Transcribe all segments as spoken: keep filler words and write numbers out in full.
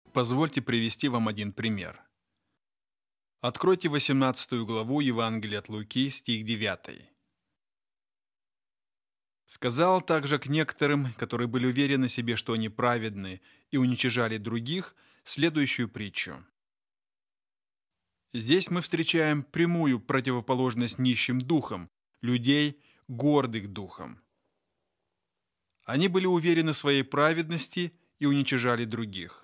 Позвольте привести вам один пример. Откройте восемнадцатую главу Евангелия от Луки, стих девятый. «Сказал также к некоторым, которые были уверены в себе, что они праведны, и уничижали других, следующую притчу. Здесь мы встречаем прямую противоположность нищим духом, людей, гордых духом. Они были уверены в своей праведности и уничижали других.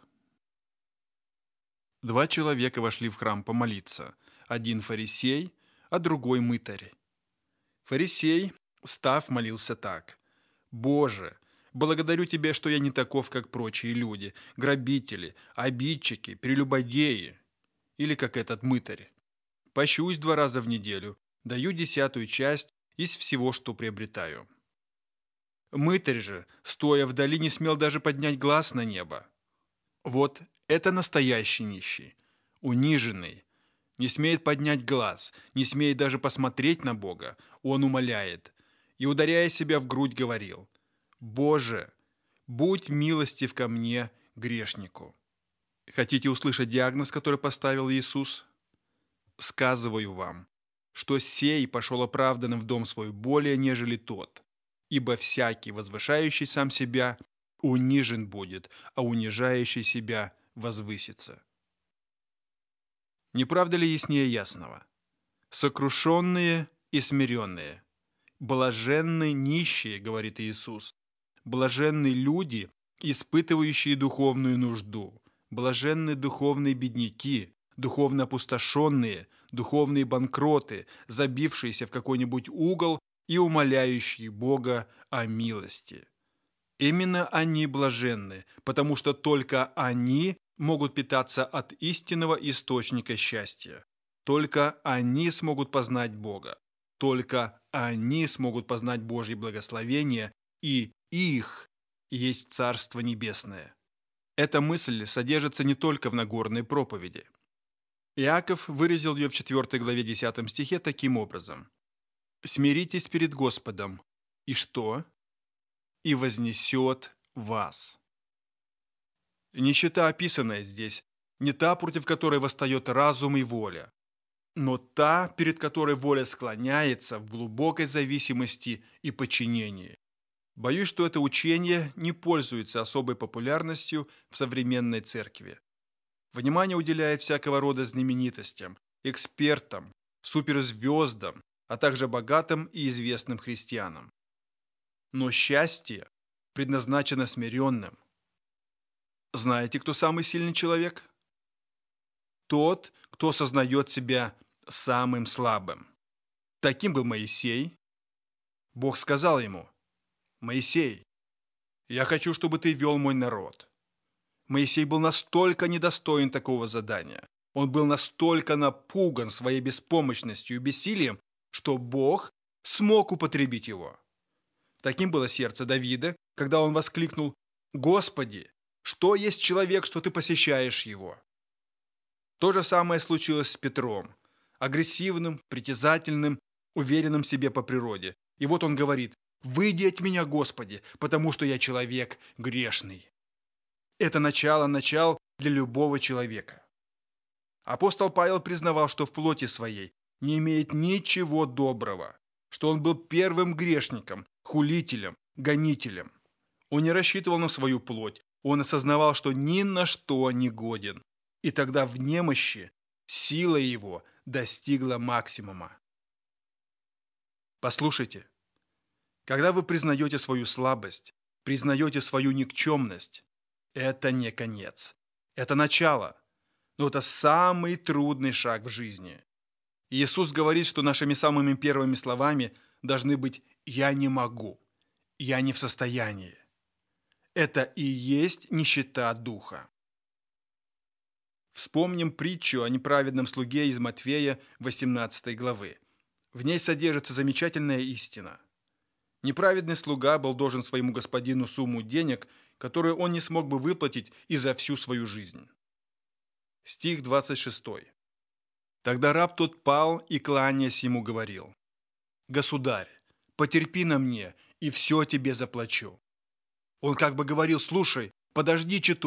Два человека вошли в храм помолиться, один фарисей, а другой мытарь. Фарисей, став, молился так: «Боже, благодарю Тебя, что я не таков, как прочие люди, грабители, обидчики, прелюбодеи». Или как этот мытарь: «Пощусь два раза в неделю, даю десятую часть из всего, что приобретаю». Мытарь же, стоя вдали, не смел даже поднять глаз на небо. Вот это настоящий нищий, униженный, не смеет поднять глаз, не смеет даже посмотреть на Бога. Он умоляет и, ударяя себя в грудь, говорил: «Боже, будь милостив ко мне, грешнику». Хотите услышать диагноз, который поставил Иисус? «Сказываю вам, что сей пошел оправданным в дом свой более, нежели тот, ибо всякий, возвышающий сам себя, унижен будет, а унижающий себя возвысится». Не правда ли яснее ясного? «Сокрушенные и смиренные, блаженны нищие, — говорит Иисус, — блаженны люди, испытывающие духовную нужду, блаженны духовные бедняки, духовно опустошенные, духовные банкроты, забившиеся в какой-нибудь угол и умоляющие Бога о милости». Именно они блаженны, потому что только они могут питаться от истинного источника счастья. Только они смогут познать Бога. Только они смогут познать Божье благословение, и их есть Царство Небесное. Эта мысль содержится не только в Нагорной проповеди. Иаков выразил ее в четвёртой главе десятом стихе таким образом: «Смиритесь перед Господом, и что? И вознесет вас». Нищета, описанная здесь, не та, против которой восстает разум и воля, но та, перед которой воля склоняется в глубокой зависимости и подчинении. Боюсь, что это учение не пользуется особой популярностью в современной церкви. Внимание уделяет всякого рода знаменитостям, экспертам, суперзвездам, а также богатым и известным христианам. Но счастье предназначено смиренным. Знаете, кто самый сильный человек? Тот, кто осознает себя самым слабым. Таким был Моисей. Бог сказал ему: «Моисей, я хочу, чтобы ты вел мой народ». Моисей был настолько недостоин такого задания, он был настолько напуган своей беспомощностью и бессилием, что Бог смог употребить его. Таким было сердце Давида, когда он воскликнул: «Господи, что есть человек, что ты посещаешь его?» То же самое случилось с Петром, агрессивным, притязательным, уверенным в себе по природе. И вот он говорит: «Выйди от меня, Господи, потому что я человек грешный». Это начало начал для любого человека. Апостол Павел признавал, что в плоти своей не имеет ничего доброго, что он был первым грешником, хулителем, гонителем. Он не рассчитывал на свою плоть, он осознавал, что ни на что не годен. И тогда в немощи сила его достигла максимума. Послушайте, когда вы признаете свою слабость, признаете свою никчемность, это не конец, это начало, но это самый трудный шаг в жизни. Иисус говорит, что нашими самыми первыми словами должны быть «я не могу», «я не в состоянии». Это и есть нищета духа. Вспомним притчу о неправедном слуге из Матфея восемнадцатой главы. В ней содержится замечательная истина. Неправедный слуга был должен своему господину сумму денег, которую он не смог бы выплатить и за всю свою жизнь. Стих двадцать шестой. Тогда раб тот пал и, кланяясь ему, говорил: «Государь, потерпи на мне, и все тебе заплачу». Он как бы говорил: «Слушай, подожди чуток,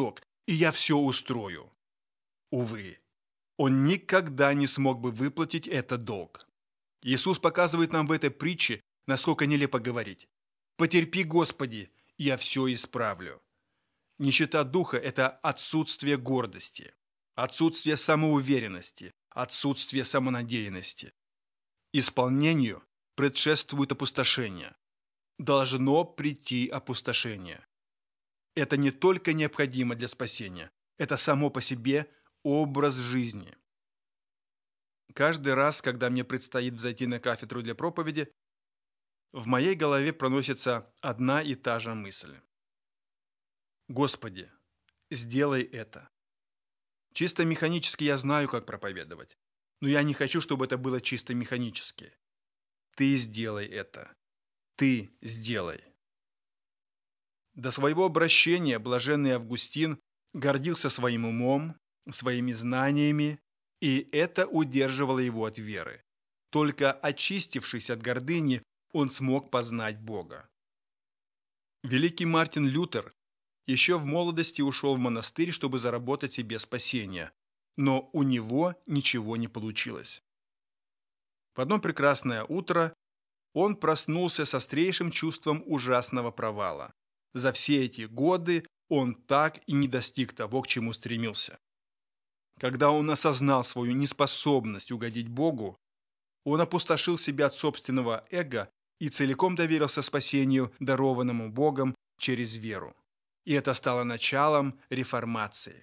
и я все устрою. Увы, он никогда не смог бы выплатить этот долг. Иисус показывает нам в этой притче, насколько нелепо говорить: «Потерпи, Господи, я все исправлю». Нищета духа – это отсутствие гордости, отсутствие самоуверенности, отсутствие самонадеянности. Исполнению предшествует опустошение. Должно прийти опустошение. Это не только необходимо для спасения, это само по себе образ жизни. Каждый раз, когда мне предстоит взойти на кафедру для проповеди, в моей голове проносится одна и та же мысль: «Господи, сделай это». Чисто механически я знаю, как проповедовать, но я не хочу, чтобы это было чисто механически. Ты сделай это. Ты сделай. До своего обращения блаженный Августин гордился своим умом, своими знаниями, и это удерживало его от веры. Только очистившись от гордыни, он смог познать Бога. Великий Мартин Лютер еще в молодости ушел в монастырь, чтобы заработать себе спасение, но у него ничего не получилось. В одно прекрасное утро он проснулся с острейшим чувством ужасного провала. За все эти годы он так и не достиг того, к чему стремился. Когда он осознал свою неспособность угодить Богу, он опустошил себя от собственного эго и целиком доверился спасению, дарованному Богом через веру. И это стало началом реформации.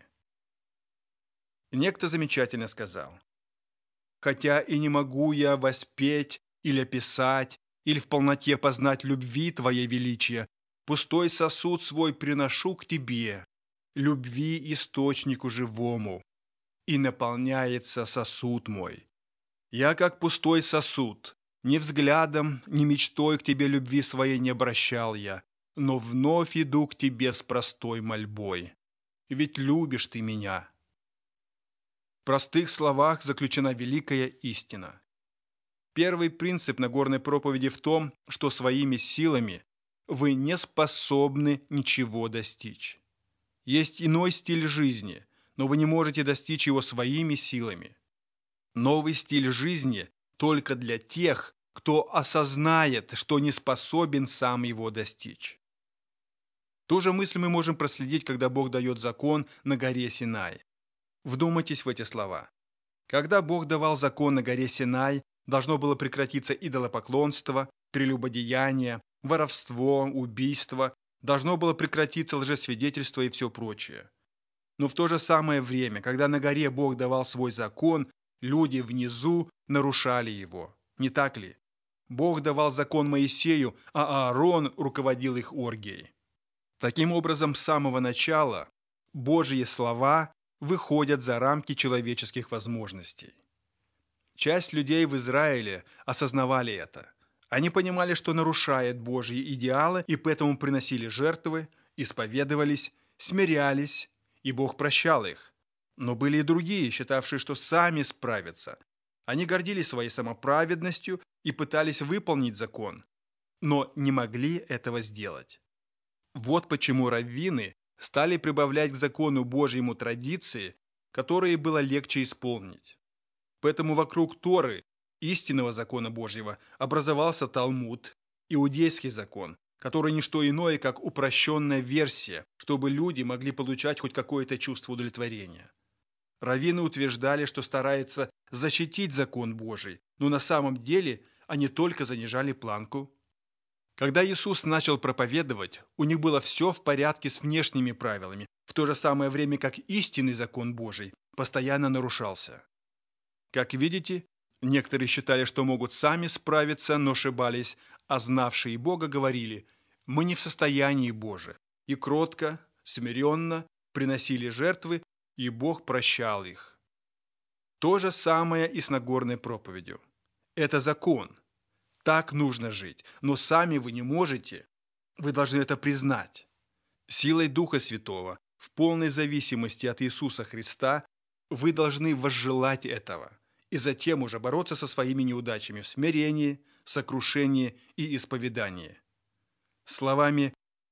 Некто замечательно сказал: «Хотя и не могу я воспеть или описать, или в полноте познать любви Твоей величия, пустой сосуд свой приношу к Тебе, любви источнику живому, и наполняется сосуд мой. Я как пустой сосуд, ни взглядом, ни мечтой к Тебе любви своей не обращал я, но вновь иду к Тебе с простой мольбой. Ведь любишь Ты меня». В простых словах заключена великая истина. Первый принцип Нагорной проповеди в том, что своими силами вы не способны ничего достичь. Есть иной стиль жизни, но вы не можете достичь его своими силами. Новый стиль жизни только для тех, кто осознает, что не способен сам его достичь. Ту же мысль мы можем проследить, когда Бог дает закон на горе Синай. Вдумайтесь в эти слова. Когда Бог давал закон на горе Синай, должно было прекратиться идолопоклонство, прелюбодеяние, воровство, убийство, должно было прекратиться лжесвидетельство и все прочее. Но в то же самое время, когда на горе Бог давал свой закон, люди внизу нарушали его. Не так ли? Бог давал закон Моисею, а Аарон руководил их оргией. Таким образом, с самого начала Божьи слова выходят за рамки человеческих возможностей. Часть людей в Израиле осознавали это. Они понимали, что нарушают Божьи идеалы, и поэтому приносили жертвы, исповедовались, смирялись, и Бог прощал их. Но были и другие, считавшие, что сами справятся. Они гордились своей самоправедностью и пытались выполнить закон, но не могли этого сделать. Вот почему раввины стали прибавлять к закону Божьему традиции, которые было легче исполнить. Поэтому вокруг Торы, истинного закона Божьего, образовался Талмуд, иудейский закон, который не что иное, как упрощенная версия, чтобы люди могли получать хоть какое-то чувство удовлетворения. Раввины утверждали, что стараются защитить закон Божий, но на самом деле они только занижали планку. Когда Иисус начал проповедовать, у них было все в порядке с внешними правилами, в то же самое время как истинный закон Божий постоянно нарушался. Как видите, некоторые считали, что могут сами справиться, но ошибались, а знавшие Бога говорили: «Мы не в состоянии, Боже», и кротко, смиренно приносили жертвы, и Бог прощал их. То же самое и с Нагорной проповедью. Это закон. Так нужно жить, но сами вы не можете. Вы должны это признать. Силой Духа Святого, в полной зависимости от Иисуса Христа, вы должны возжелать этого и затем уже бороться со своими неудачами в смирении, сокрушении и исповедании. Словами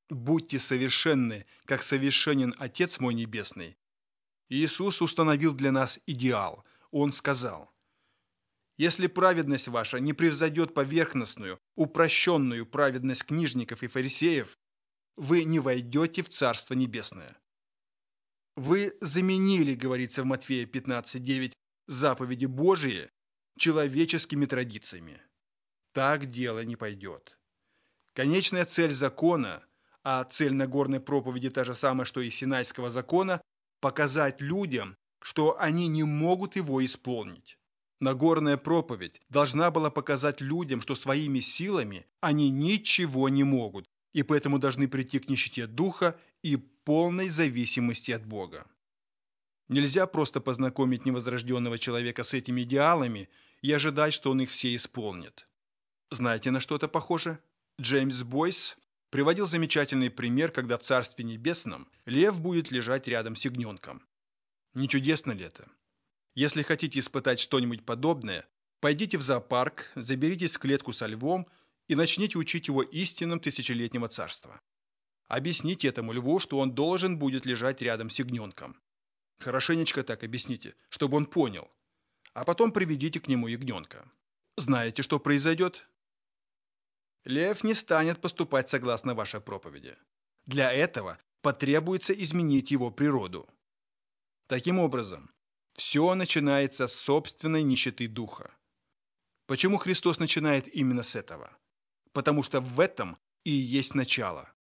«Будьте совершенны, как совершенен Отец мой Небесный». Иисус установил для нас идеал. Он сказал: «Если праведность ваша не превзойдет поверхностную, упрощенную праведность книжников и фарисеев, вы не войдете в Царство Небесное». Вы заменили, говорится в Матфея пятнадцать девять, заповеди Божии человеческими традициями. Так дело не пойдет. Конечная цель закона, а цель Нагорной проповеди та же самая, что и Синайского закона, показать людям, что они не могут его исполнить. Нагорная проповедь должна была показать людям, что своими силами они ничего не могут, и поэтому должны прийти к нищете духа и полной зависимости от Бога. Нельзя просто познакомить невозрожденного человека с этими идеалами и ожидать, что он их все исполнит. Знаете, на что это похоже? Джеймс Бойс приводил замечательный пример, когда в Царстве Небесном лев будет лежать рядом с ягненком. Не чудесно ли это? Если хотите испытать что-нибудь подобное, пойдите в зоопарк, заберитесь в клетку со львом и начните учить его истинам тысячелетнего царства. Объясните этому льву, что он должен будет лежать рядом с ягненком. Хорошенечко так объясните, чтобы он понял. А потом приведите к нему ягненка. Знаете, что произойдет? Лев не станет поступать согласно вашей проповеди. Для этого потребуется изменить его природу. Таким образом, все начинается с собственной нищеты духа. Почему Христос начинает именно с этого? Потому что в этом и есть начало.